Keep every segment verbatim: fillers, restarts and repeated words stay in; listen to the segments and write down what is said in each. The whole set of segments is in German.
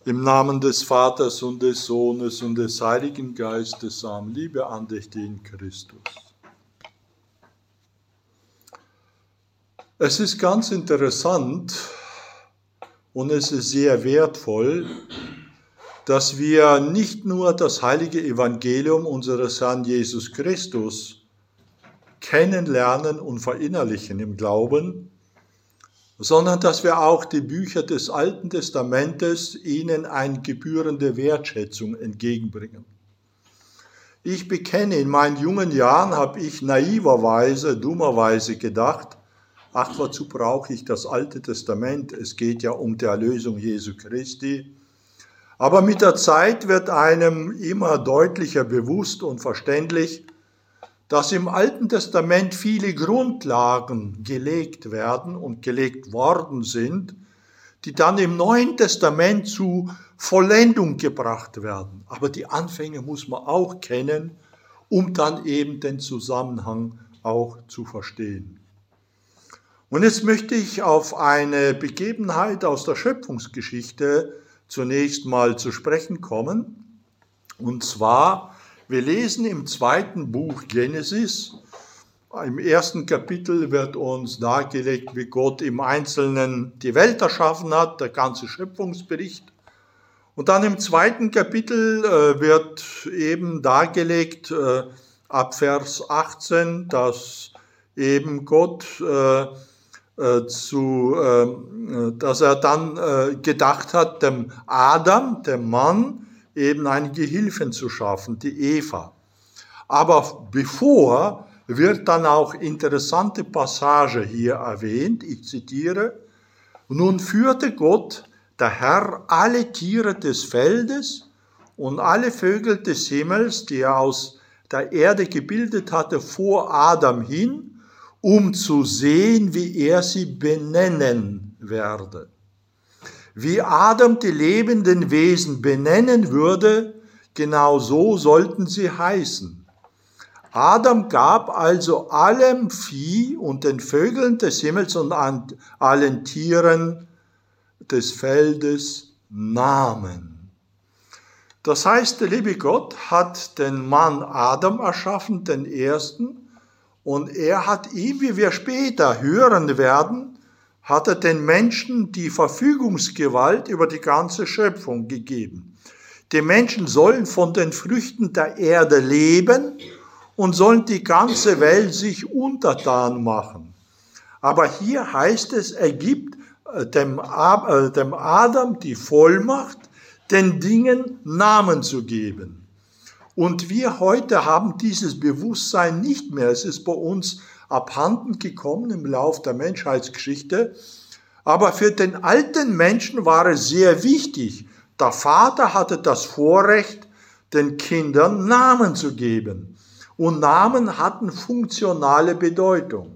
Im Namen des Vaters und des Sohnes und des Heiligen Geistes, Amen. Liebe Andächte in Christus. Es ist ganz interessant und es ist sehr wertvoll, dass wir nicht nur das heilige Evangelium unseres Herrn Jesus Christus kennenlernen und verinnerlichen im Glauben, sondern dass wir auch die Bücher des Alten Testamentes ihnen eine gebührende Wertschätzung entgegenbringen. Ich bekenne, in meinen jungen Jahren habe ich naiverweise, dummerweise gedacht, ach, wozu brauche ich das Alte Testament? Es geht ja um die Erlösung Jesu Christi. Aber mit der Zeit wird einem immer deutlicher bewusst und verständlich, dass im Alten Testament viele Grundlagen gelegt werden und gelegt worden sind, die dann im Neuen Testament zu Vollendung gebracht werden. Aber die Anfänge muss man auch kennen, um dann eben den Zusammenhang auch zu verstehen. Und jetzt möchte ich auf eine Begebenheit aus der Schöpfungsgeschichte zunächst mal zu sprechen kommen. Und zwar, wir lesen im zweiten Buch Genesis, im ersten Kapitel wird uns dargelegt, wie Gott im Einzelnen die Welt erschaffen hat, der ganze Schöpfungsbericht. Und dann im zweiten Kapitel äh, wird eben dargelegt, äh, ab Vers achtzehn, dass eben Gott äh, äh, zu, äh, dass er dann äh, gedacht hat, dem Adam, dem Mann, eben einen Gehilfen zu schaffen, die Eva. Aber bevor wird dann auch interessante Passage hier erwähnt, ich zitiere, nun führte Gott, der Herr, alle Tiere des Feldes und alle Vögel des Himmels, die er aus der Erde gebildet hatte, vor Adam hin, um zu sehen, wie er sie benennen werde. Wie Adam die lebenden Wesen benennen würde, genau so sollten sie heißen. Adam gab also allem Vieh und den Vögeln des Himmels und allen Tieren des Feldes Namen. Das heißt, der liebe Gott hat den Mann Adam erschaffen, den ersten, und er hat ihm, wie wir später hören werden, hat er den Menschen die Verfügungsgewalt über die ganze Schöpfung gegeben. Die Menschen sollen von den Früchten der Erde leben und sollen die ganze Welt sich untertan machen. Aber hier heißt es, er gibt dem Adam die Vollmacht, den Dingen Namen zu geben. Und wir heute haben dieses Bewusstsein nicht mehr. Es ist bei uns abhanden gekommen im Lauf der Menschheitsgeschichte. Aber für den alten Menschen war es sehr wichtig. Der Vater hatte das Vorrecht, den Kindern Namen zu geben. Und Namen hatten funktionale Bedeutung.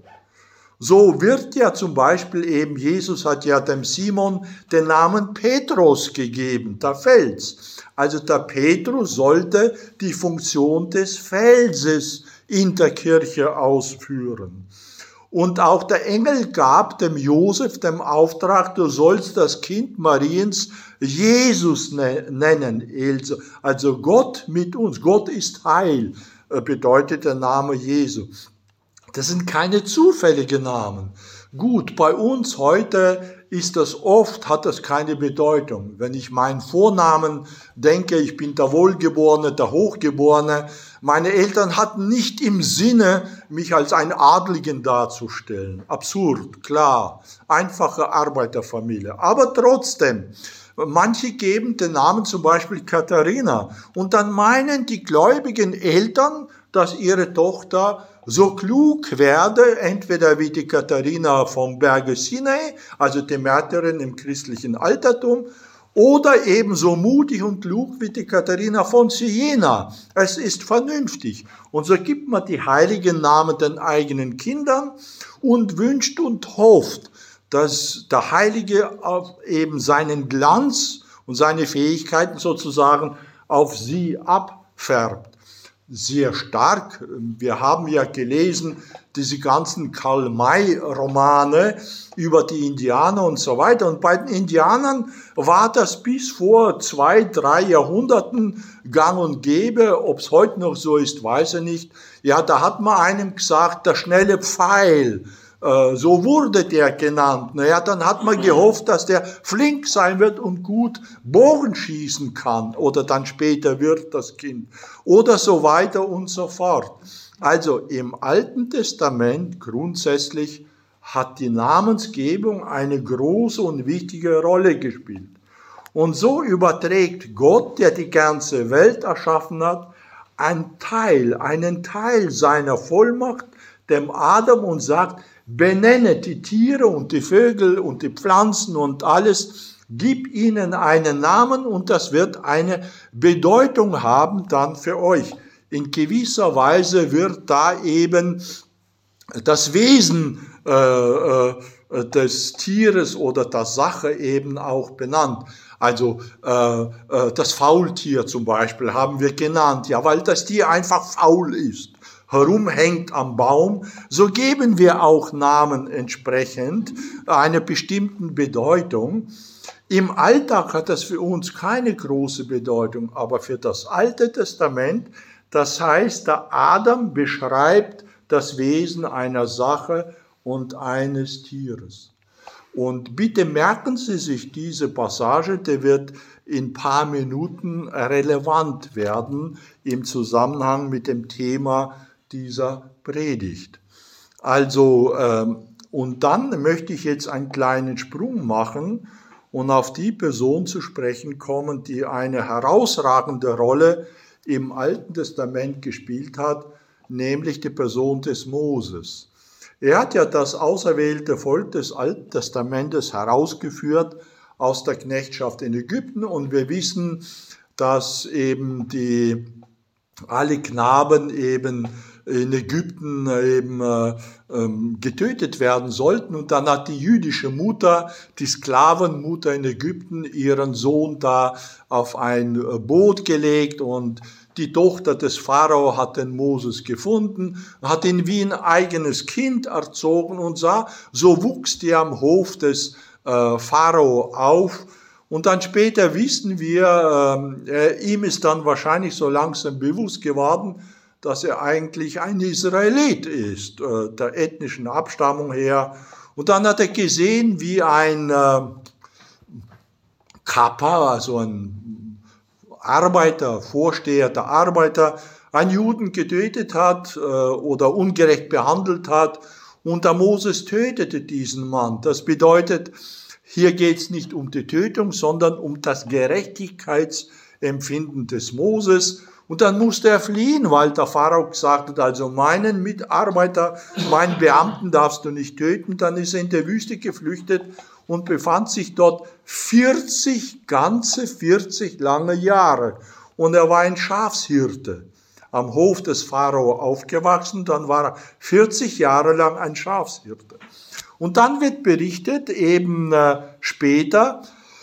So wird ja zum Beispiel eben, Jesus hat ja dem Simon den Namen Petrus gegeben, der Fels. Also der Petrus sollte die Funktion des Felses in der Kirche ausführen. Und auch der Engel gab dem Josef den Auftrag, du sollst das Kind Mariens Jesus nennen. Also Gott mit uns, Gott ist Heil, bedeutet der Name Jesu. Das sind keine zufälligen Namen. Gut, bei uns heute ist das oft, hat das keine Bedeutung. Wenn ich meinen Vornamen denke, ich bin der Wohlgeborene, der Hochgeborene, meine Eltern hatten nicht im Sinne, mich als einen Adligen darzustellen. Absurd, klar, einfache Arbeiterfamilie. Aber trotzdem, manche geben den Namen zum Beispiel Katharina und dann meinen die gläubigen Eltern, dass ihre Tochter so klug werde, entweder wie die Katharina vom Berge Sinai, also die Märtyrerin im christlichen Altertum, oder ebenso mutig und klug wie die Katharina von Siena. Es ist vernünftig. Und so gibt man die heiligen Namen den eigenen Kindern und wünscht und hofft, dass der Heilige eben seinen Glanz und seine Fähigkeiten sozusagen auf sie abfärbt. sehr stark. Wir haben ja gelesen, diese ganzen Karl-May-Romane über die Indianer und so weiter. Und bei den Indianern war das bis vor zwei, drei Jahrhunderten gang und gäbe. Ob es heute noch so ist, weiß ich nicht. Ja, da hat man einem gesagt, der schnelle Pfeil. So wurde der genannt. Naja, dann hat man gehofft, dass der flink sein wird und gut Bogen schießen kann. Oder dann später wird das Kind. Oder so weiter und so fort. Also im Alten Testament grundsätzlich hat die Namensgebung eine große und wichtige Rolle gespielt. Und so überträgt Gott, der die ganze Welt erschaffen hat, einen Teil, einen Teil seiner Vollmacht dem Adam und sagt, benenne die Tiere und die Vögel und die Pflanzen und alles, gib ihnen einen Namen und das wird eine Bedeutung haben dann für euch. In gewisser Weise wird da eben das Wesen äh, äh, des Tieres oder der Sache eben auch benannt. Also äh, äh, das Faultier zum Beispiel haben wir genannt, ja, weil das Tier einfach faul ist, herumhängt am Baum. So geben wir auch Namen entsprechend einer bestimmten Bedeutung. Im Alltag hat das für uns keine große Bedeutung, aber für das Alte Testament, das heißt, der Adam beschreibt das Wesen einer Sache und eines Tieres. Und bitte merken Sie sich diese Passage, die wird in ein paar Minuten relevant werden im Zusammenhang mit dem Thema dieser Predigt. Also, ähm, und dann möchte ich jetzt einen kleinen Sprung machen und auf die Person zu sprechen kommen, die eine herausragende Rolle im Alten Testament gespielt hat, nämlich die Person des Moses. Er hat ja das auserwählte Volk des Alten Testamentes herausgeführt aus der Knechtschaft in Ägypten und wir wissen, dass eben die, alle Knaben eben in Ägypten eben äh, ähm, getötet werden sollten und dann hat die jüdische Mutter, die Sklavenmutter in Ägypten, ihren Sohn da auf ein Boot gelegt und die Tochter des Pharao hat den Moses gefunden, hat ihn wie ein eigenes Kind erzogen und sah, so wuchs der am Hof des äh, Pharao auf. Und dann später wissen wir, äh, ihm ist dann wahrscheinlich so langsam bewusst geworden, dass er eigentlich ein Israelit ist, äh, der ethnischen Abstammung her. Und dann hat er gesehen, wie ein äh, Kappa, also ein Arbeiter, Vorsteher der Arbeiter, einen Juden getötet hat äh, oder ungerecht behandelt hat und der Moses tötete diesen Mann. Das bedeutet, hier geht es nicht um die Tötung, sondern um das Gerechtigkeitsempfinden des Moses. Und dann musste er fliehen, weil der Pharao gesagt hat, also meinen Mitarbeiter, meinen Beamten darfst du nicht töten. Dann ist er in der Wüste geflüchtet und befand sich dort vierzig, ganze vierzig lange Jahre. Und er war ein Schafshirte, am Hof des Pharao aufgewachsen, dann war er vierzig Jahre lang ein Schafshirte. Und dann wird berichtet, eben äh, später,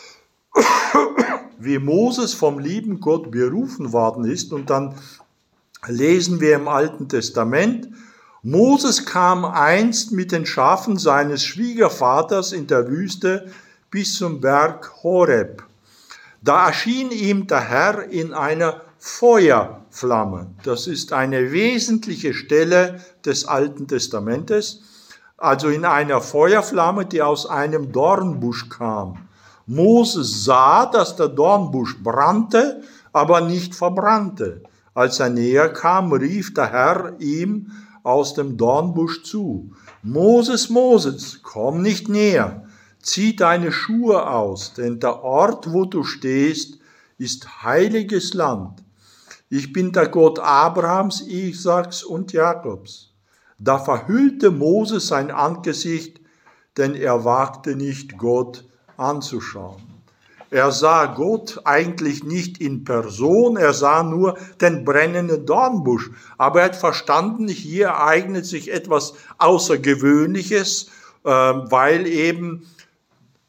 wie Moses vom lieben Gott berufen worden ist. Und dann lesen wir im Alten Testament, Moses kam einst mit den Schafen seines Schwiegervaters in der Wüste bis zum Berg Horeb. Da erschien ihm der Herr in einer Feuerflamme. Das ist eine wesentliche Stelle des Alten Testamentes. Also in einer Feuerflamme, die aus einem Dornbusch kam. Moses sah, dass der Dornbusch brannte, aber nicht verbrannte. Als er näher kam, rief der Herr ihm aus dem Dornbusch zu. Moses, Moses, komm nicht näher, zieh deine Schuhe aus, denn der Ort, wo du stehst, ist heiliges Land. Ich bin der Gott Abrahams, Isaaks und Jakobs. Da verhüllte Moses sein Angesicht, denn er wagte nicht, Gott anzuschauen. Er sah Gott eigentlich nicht in Person, er sah nur den brennenden Dornbusch. Aber er hat verstanden, hier ereignet sich etwas Außergewöhnliches, weil eben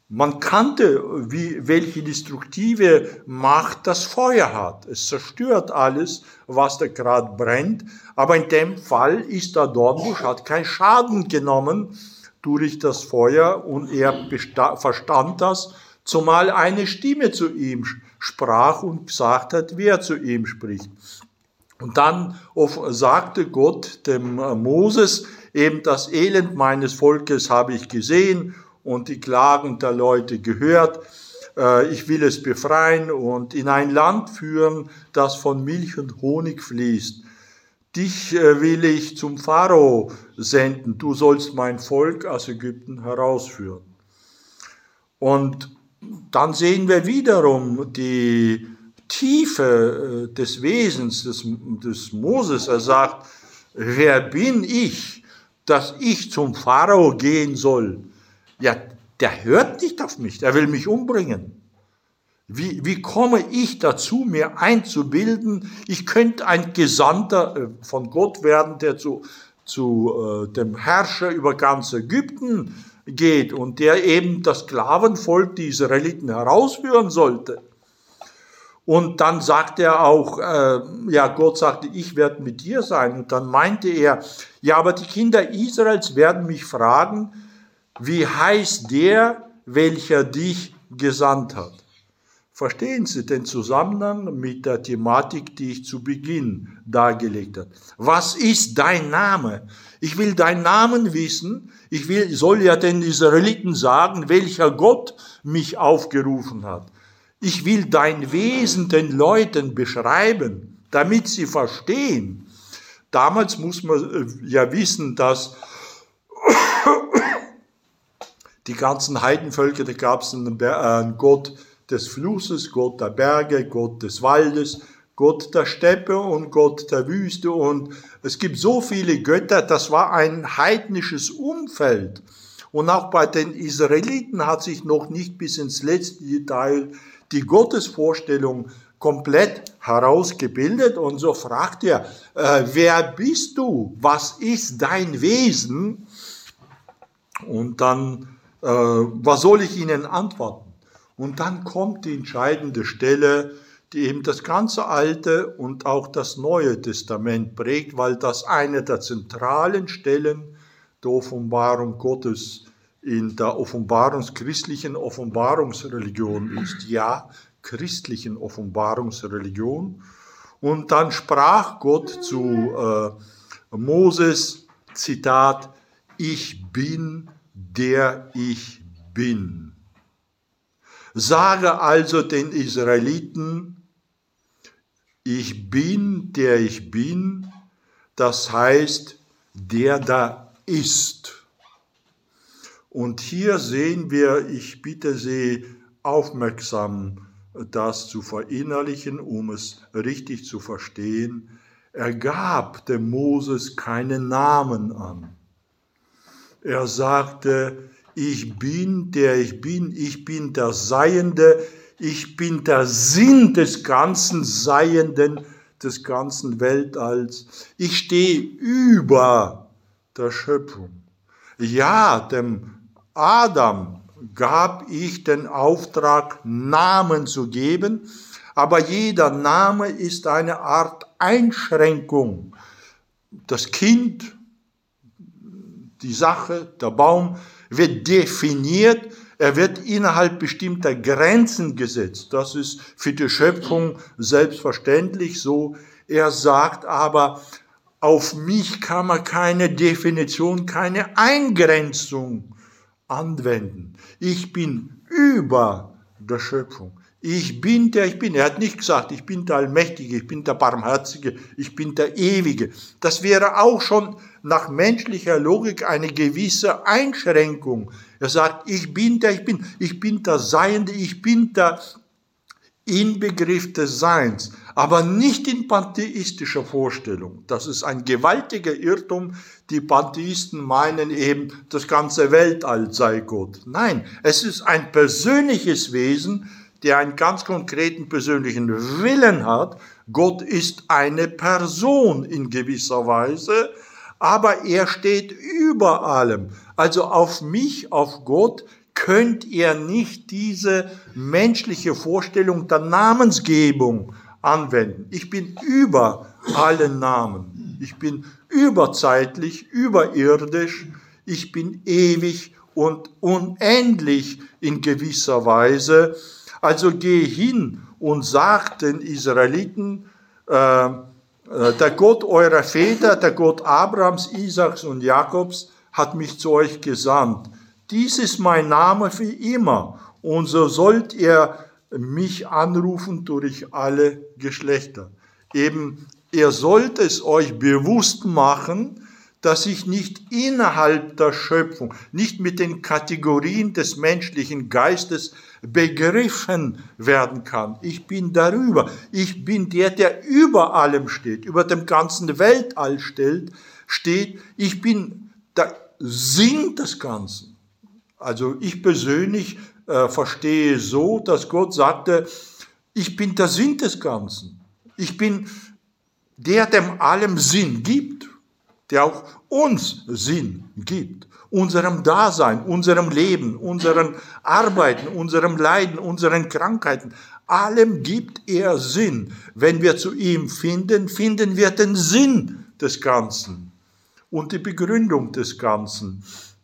Man kannte, wie, welche destruktive Macht das Feuer hat. Es zerstört alles, was da gerade brennt. Aber in dem Fall ist der Dornbusch, hat keinen Schaden genommen durch das Feuer und er verstand das, zumal eine Stimme zu ihm sprach und gesagt hat, wer zu ihm spricht. Und dann sagte Gott dem Moses, eben das Elend meines Volkes habe ich gesehen und die Klagen der Leute gehört. Ich will es befreien und in ein Land führen, das von Milch und Honig fließt. Dich will ich zum Pharao senden, du sollst mein Volk aus Ägypten herausführen. Und dann sehen wir wiederum die Tiefe des Wesens des, des Moses. Er sagt, wer bin ich, dass ich zum Pharao gehen soll? Ja, der hört nicht auf mich, der will mich umbringen. Wie, wie komme ich dazu, mir einzubilden, ich könnte ein Gesandter von Gott werden, der zu, zu äh, dem Herrscher über ganz Ägypten geht und der eben das Sklavenvolk, die Israeliten, herausführen sollte. Und dann sagt er auch, äh, ja, Gott sagte, ich werde mit dir sein. Und dann meinte er, ja, aber die Kinder Israels werden mich fragen, wie heißt der, welcher dich gesandt hat? Verstehen Sie den Zusammenhang mit der Thematik, die ich zu Beginn dargelegt habe? Was ist dein Name? Ich will deinen Namen wissen. Ich will, soll ja den Israeliten sagen, welcher Gott mich aufgerufen hat. Ich will dein Wesen den Leuten beschreiben, damit sie verstehen. Damals muss man ja wissen, dass die ganzen Heidenvölker, da gab es einen Gott des Flusses, Gott der Berge, Gott des Waldes, Gott der Steppe und Gott der Wüste. Und es gibt so viele Götter, das war ein heidnisches Umfeld. Und auch bei den Israeliten hat sich noch nicht bis ins letzte Detail die Gottesvorstellung komplett herausgebildet. Und so fragt er, äh, wer bist du? Was ist dein Wesen? Und dann, äh, was soll ich ihnen antworten? Und dann kommt die entscheidende Stelle, die eben das ganze Alte und auch das Neue Testament prägt, weil das eine der zentralen Stellen der Offenbarung Gottes in der Offenbarungs, christlichen Offenbarungsreligion ist. Ja, christlichen Offenbarungsreligion. Und dann sprach Gott zu äh, Moses, Zitat, ich bin, der ich bin. Sage also den Israeliten, ich bin, der ich bin, das heißt, der da ist. Und hier sehen wir, ich bitte Sie aufmerksam, das zu verinnerlichen, um es richtig zu verstehen. Er gab dem Moses keinen Namen an. Er sagte, ich bin, der ich bin, ich bin der Seiende, ich bin der Sinn des ganzen Seienden, des ganzen Weltalls. Ich stehe über der Schöpfung. Ja, dem Adam gab ich den Auftrag, Namen zu geben, aber jeder Name ist eine Art Einschränkung. Das Kind, die Sache, der Baum wird definiert, er wird innerhalb bestimmter Grenzen gesetzt. Das ist für die Schöpfung selbstverständlich so. Er sagt aber, auf mich kann man keine Definition, keine Eingrenzung anwenden. Ich bin über der Schöpfung. Ich bin, der ich bin. Er hat nicht gesagt, ich bin der Allmächtige, ich bin der Barmherzige, ich bin der Ewige. Das wäre auch schon nach menschlicher Logik eine gewisse Einschränkung. Er sagt, ich bin, der ich bin. Ich bin der Seiende, ich bin der Inbegriff des Seins, aber nicht in pantheistischer Vorstellung. Das ist ein gewaltiger Irrtum. Die Pantheisten meinen eben, das ganze Weltall sei Gott. Nein, es ist ein persönliches Wesen, der einen ganz konkreten persönlichen Willen hat. Gott ist eine Person in gewisser Weise, aber er steht über allem. Also auf mich, auf Gott, könnt ihr nicht diese menschliche Vorstellung der Namensgebung anwenden. Ich bin über allen Namen. Ich bin überzeitlich, überirdisch. Ich bin ewig und unendlich in gewisser Weise. Also geh hin und sag den Israeliten, äh, der Gott eurer Väter, der Gott Abrahams, Isaaks und Jakobs, hat mich zu euch gesandt. Dies ist mein Name für immer, und so sollt ihr mich anrufen durch alle Geschlechter. Eben, ihr sollt es euch bewusst machen, dass ich nicht innerhalb der Schöpfung, nicht mit den Kategorien des menschlichen Geistes begriffen werden kann. Ich bin darüber. Ich bin der, der über allem steht, über dem ganzen Weltall steht. Ich bin der Sinn des Ganzen. Also ich persönlich äh, verstehe so, dass Gott sagte, ich bin der Sinn des Ganzen. Ich bin der, dem allem Sinn gibt, der auch uns Sinn gibt, unserem Dasein, unserem Leben, unseren Arbeiten, unserem Leiden, unseren Krankheiten. Allem gibt er Sinn. Wenn wir zu ihm finden, finden wir den Sinn des Ganzen und die Begründung des Ganzen.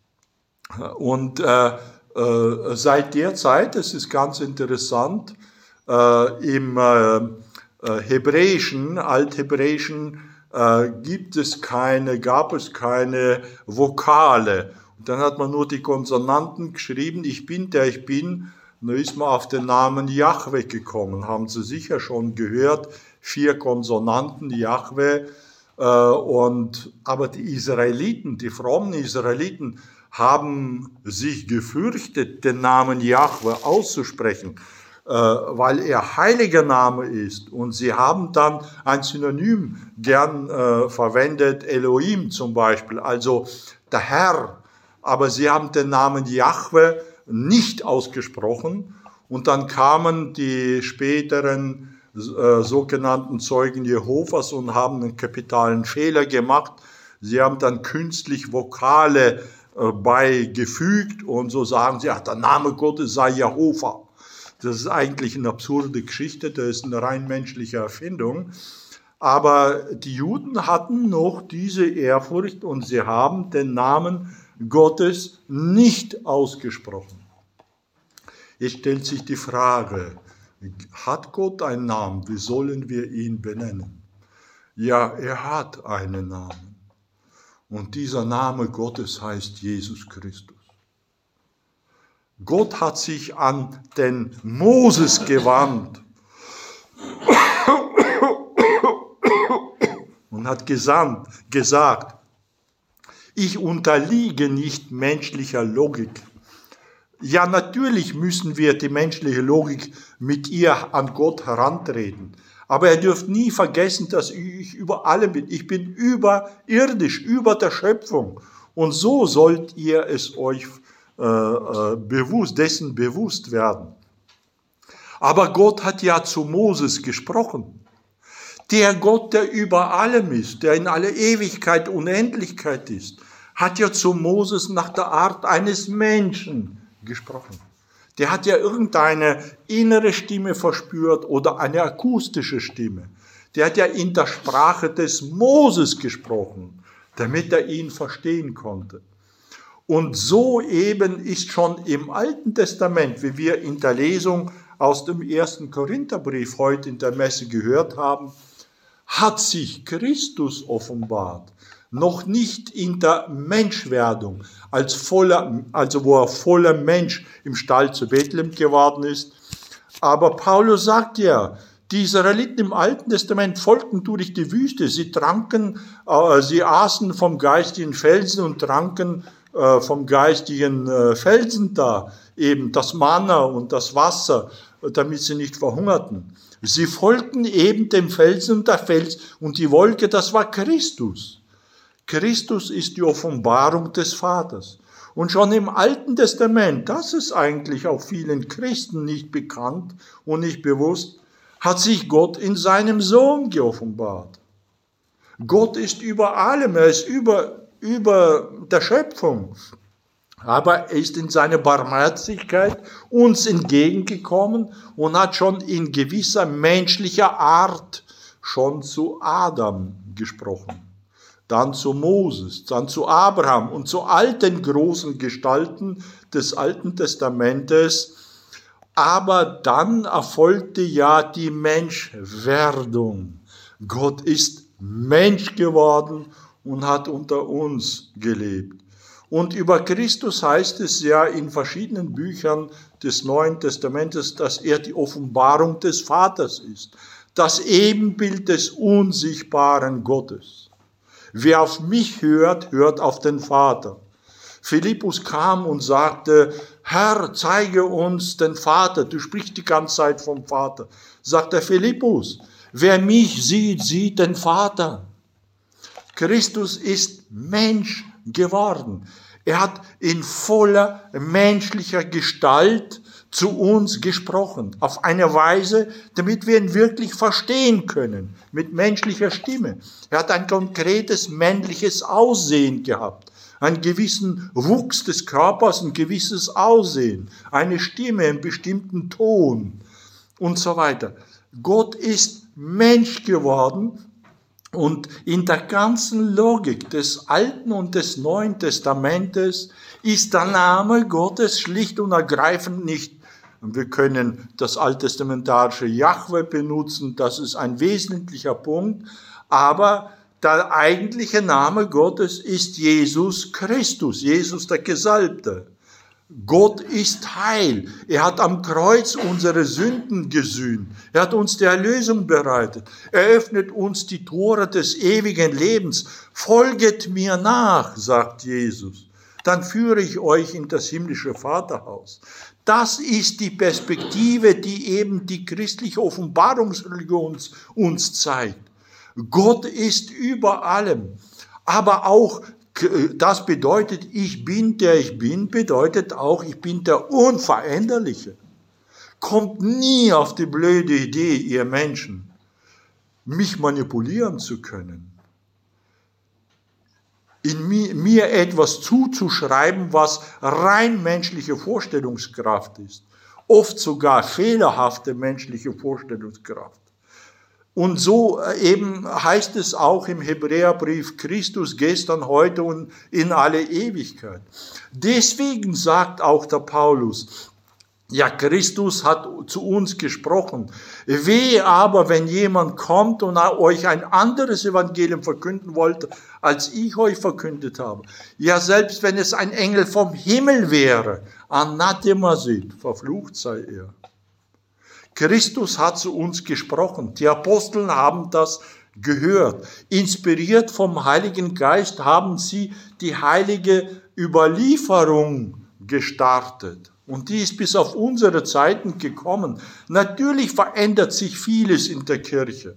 Und äh, äh, seit der Zeit, das ist ganz interessant, äh, im äh, äh, Hebräischen, Althebräischen, äh, gibt es keine, gab es keine Vokale. Und dann hat man nur die Konsonanten geschrieben, ich bin der ich bin. Und dann ist man auf den Namen Jahwe gekommen, haben Sie sicher schon gehört, vier Konsonanten, Jahwe. Äh, und, aber die Israeliten, die frommen Israeliten, haben sich gefürchtet, den Namen Jahwe auszusprechen, äh, weil er heiliger Name ist. Und sie haben dann ein Synonym gern äh, verwendet, Elohim zum Beispiel, also der Herr. Aber sie haben den Namen Jahwe nicht ausgesprochen. Und dann kamen die späteren äh, sogenannten Zeugen Jehovas und haben einen kapitalen Fehler gemacht. Sie haben dann künstlich Vokale beigefügt und so sagen sie, ach, der Name Gottes sei Jehova. Das ist eigentlich eine absurde Geschichte, das ist eine rein menschliche Erfindung. Aber die Juden hatten noch diese Ehrfurcht und sie haben den Namen Gottes nicht ausgesprochen. Jetzt stellt sich die Frage, hat Gott einen Namen? Wie sollen wir ihn benennen? Ja, er hat einen Namen. Und dieser Name Gottes heißt Jesus Christus. Gott hat sich an den Moses gewandt und hat gesandt, gesagt, ich unterliege nicht menschlicher Logik. Ja, natürlich müssen wir die menschliche Logik mit ihr an Gott herantreten. Aber ihr dürft nie vergessen, dass ich über allem bin. Ich bin überirdisch, über der Schöpfung. Und so sollt ihr es euch äh, äh, bewusst, dessen bewusst werden. Aber Gott hat ja zu Moses gesprochen. Der Gott, der über allem ist, der in aller Ewigkeit, Unendlichkeit ist, hat ja zu Moses nach der Art eines Menschen gesprochen. Der hat ja irgendeine innere Stimme verspürt oder eine akustische Stimme. Der hat ja in der Sprache des Moses gesprochen, damit er ihn verstehen konnte. Und so eben ist schon im Alten Testament, wie wir in der Lesung aus dem ersten Korintherbrief heute in der Messe gehört haben, hat sich Christus offenbart. Noch nicht in der Menschwerdung, als voller, also wo er voller Mensch im Stall zu Bethlehem geworden ist. Aber Paulus sagt ja, die Israeliten im Alten Testament folgten durch die Wüste. Sie tranken, äh, sie aßen vom geistigen Felsen und tranken äh, vom geistigen äh, Felsen da, eben das Manna und das Wasser, damit sie nicht verhungerten. Sie folgten eben dem Felsen und der Fels und die Wolke, das war Christus. Christus ist die Offenbarung des Vaters. Und schon im Alten Testament, das ist eigentlich auch vielen Christen nicht bekannt und nicht bewusst, hat sich Gott in seinem Sohn geoffenbart. Gott ist über allem, er ist über, über der Schöpfung. Aber er ist in seiner Barmherzigkeit uns entgegengekommen und hat schon in gewisser menschlicher Art schon zu Adam gesprochen, dann zu Moses, dann zu Abraham und zu all den großen Gestalten des Alten Testamentes. Aber dann erfolgte ja die Menschwerdung. Gott ist Mensch geworden und hat unter uns gelebt. Und über Christus heißt es ja in verschiedenen Büchern des Neuen Testamentes, dass er die Offenbarung des Vaters ist, das Ebenbild des unsichtbaren Gottes. Wer auf mich hört, hört auf den Vater. Philippus kam und sagte, Herr, zeige uns den Vater. Du sprichst die ganze Zeit vom Vater. Sagt der Philippus, wer mich sieht, sieht den Vater. Christus ist Mensch geworden. Er hat in voller menschlicher Gestalt zu uns gesprochen. Auf eine Weise, damit wir ihn wirklich verstehen können. Mit menschlicher Stimme. Er hat ein konkretes männliches Aussehen gehabt. Einen gewissen Wuchs des Körpers, ein gewisses Aussehen. Eine Stimme, einen bestimmten Ton und so weiter. Gott ist Mensch geworden. Und in der ganzen Logik des Alten und des Neuen Testamentes ist der Name Gottes schlicht und ergreifend nicht. Wir können das alttestamentarische Jahwe benutzen, das ist ein wesentlicher Punkt, aber der eigentliche Name Gottes ist Jesus Christus, Jesus der Gesalbte. Gott ist Heil. Er hat am Kreuz unsere Sünden gesühnt. Er hat uns die Erlösung bereitet. Er öffnet uns die Tore des ewigen Lebens. Folget mir nach, sagt Jesus. Dann führe ich euch in das himmlische Vaterhaus. Das ist die Perspektive, die eben die christliche Offenbarungsreligion uns zeigt. Gott ist über allem, aber auch das bedeutet, ich bin, der ich bin, bedeutet auch, ich bin der Unveränderliche. Kommt nie auf die blöde Idee, ihr Menschen, mich manipulieren zu können. In mir, mir etwas zuzuschreiben, was rein menschliche Vorstellungskraft ist. Oft sogar fehlerhafte menschliche Vorstellungskraft. Und so eben heißt es auch im Hebräerbrief, Christus gestern, heute und in alle Ewigkeit. Deswegen sagt auch der Paulus, ja, Christus hat zu uns gesprochen. Wehe aber, wenn jemand kommt und euch ein anderes Evangelium verkünden wollte, als ich euch verkündet habe. Ja, selbst wenn es ein Engel vom Himmel wäre, Anathema sit, verflucht sei er. Christus hat zu uns gesprochen. Die Apostel haben das gehört. Inspiriert vom Heiligen Geist haben sie die heilige Überlieferung gestartet. Und die ist bis auf unsere Zeiten gekommen. Natürlich verändert sich vieles in der Kirche.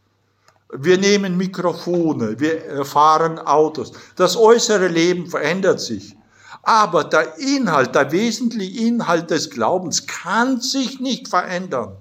Wir nehmen Mikrofone, wir fahren Autos. Das äußere Leben verändert sich. Aber der Inhalt, der wesentliche Inhalt des Glaubens kann sich nicht verändern.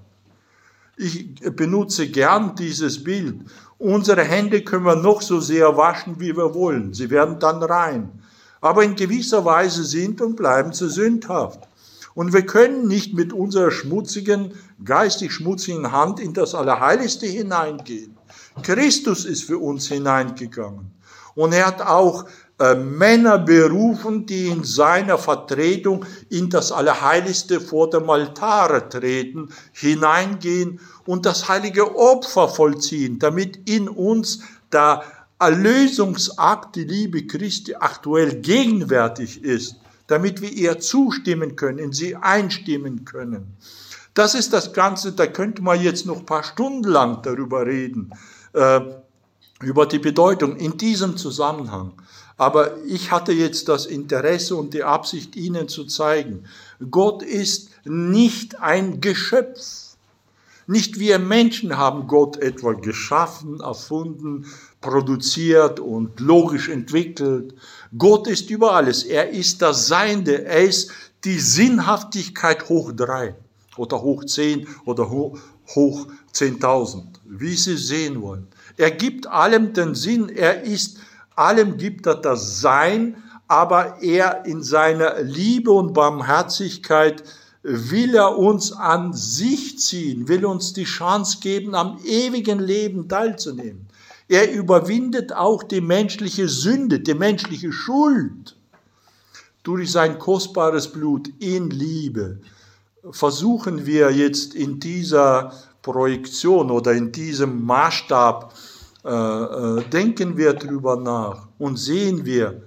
Ich benutze gern dieses Bild. Unsere Hände können wir noch so sehr waschen, wie wir wollen. Sie werden dann rein. Aber in gewisser Weise sind und bleiben sie sündhaft. Und wir können nicht mit unserer schmutzigen, geistig schmutzigen Hand in das Allerheiligste hineingehen. Christus ist für uns hineingegangen. Und er hat auch äh, Männer berufen, die in seiner Vertretung in das Allerheiligste vor dem Altare treten, hineingehen und das heilige Opfer vollziehen, damit in uns der Erlösungsakt, die Liebe Christi, aktuell gegenwärtig ist, damit wir ihr zustimmen können, in sie einstimmen können. Das ist das Ganze, da könnte man jetzt noch ein paar Stunden lang darüber reden, äh, über die Bedeutung in diesem Zusammenhang. Aber ich hatte jetzt das Interesse und die Absicht, Ihnen zu zeigen, Gott ist nicht ein Geschöpf. Nicht wir Menschen haben Gott etwa geschaffen, erfunden, produziert und logisch entwickelt. Gott ist über alles. Er ist das Seiende. Er ist die Sinnhaftigkeit hoch drei oder hoch zehn oder hoch, hoch zehntausend, wie Sie sehen wollen. Er gibt allem den Sinn. Er ist, allem gibt er das Sein, aber er in seiner Liebe und Barmherzigkeit will er uns an sich ziehen, will uns die Chance geben, am ewigen Leben teilzunehmen. Er überwindet auch die menschliche Sünde, die menschliche Schuld. Durch sein kostbares Blut in Liebe versuchen wir jetzt in dieser Projektion oder in diesem Maßstab, äh, äh, denken wir drüber nach und sehen wir,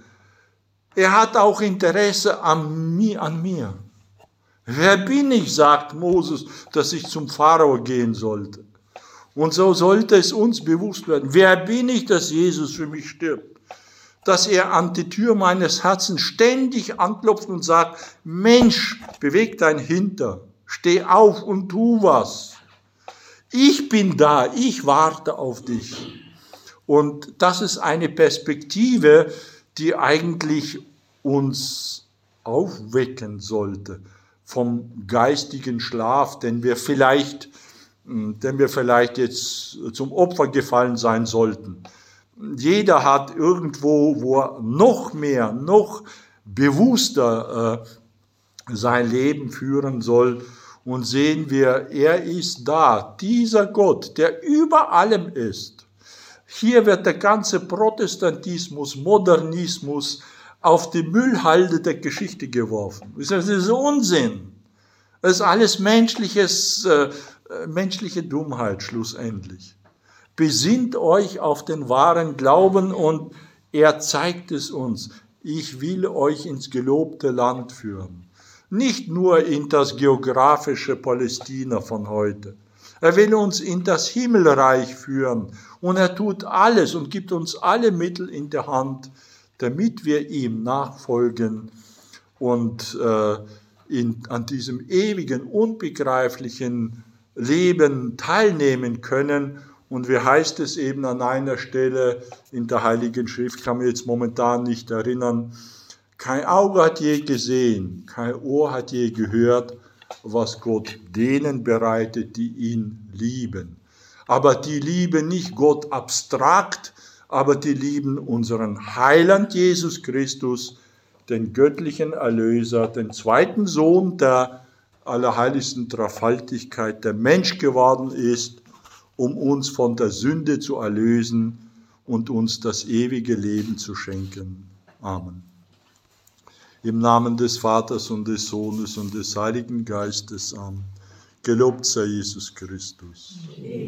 er hat auch Interesse an mir, an mir. Wer bin ich, sagt Moses, dass ich zum Pharao gehen sollte. Und so sollte es uns bewusst werden. Wer bin ich, dass Jesus für mich stirbt? Dass er an die Tür meines Herzens ständig anklopft und sagt, Mensch, beweg dein Hinter, steh auf und tu was. Ich bin da, ich warte auf dich. Und das ist eine Perspektive, die eigentlich uns aufwecken sollte vom geistigen Schlaf, den wir vielleicht, den wir vielleicht jetzt zum Opfer gefallen sein sollten. Jeder hat irgendwo, wo er noch mehr, noch bewusster äh, sein Leben führen soll. Und sehen wir, er ist da, dieser Gott, der über allem ist. Hier wird der ganze Protestantismus, Modernismus auf die Müllhalde der Geschichte geworfen. Das ist Unsinn. Das ist alles menschliches, äh, menschliche Dummheit schlussendlich. Besinnt euch auf den wahren Glauben und er zeigt es uns. Ich will euch ins gelobte Land führen. Nicht nur in das geografische Palästina von heute. Er will uns in das Himmelreich führen und er tut alles und gibt uns alle Mittel in der Hand, damit wir ihm nachfolgen und äh, in, an diesem ewigen, unbegreiflichen Leben teilnehmen können. Und wie heißt es eben an einer Stelle in der Heiligen Schrift, kann mich jetzt momentan nicht erinnern, kein Auge hat je gesehen, kein Ohr hat je gehört, was Gott denen bereitet, die ihn lieben. Aber die lieben nicht Gott abstrakt, aber die lieben unseren Heiland Jesus Christus, den göttlichen Erlöser, den zweiten Sohn der allerheiligsten Dreifaltigkeit, der Mensch geworden ist, um uns von der Sünde zu erlösen und uns das ewige Leben zu schenken. Amen. Im Namen des Vaters und des Sohnes und des Heiligen Geistes. Amen. Gelobt sei Jesus Christus.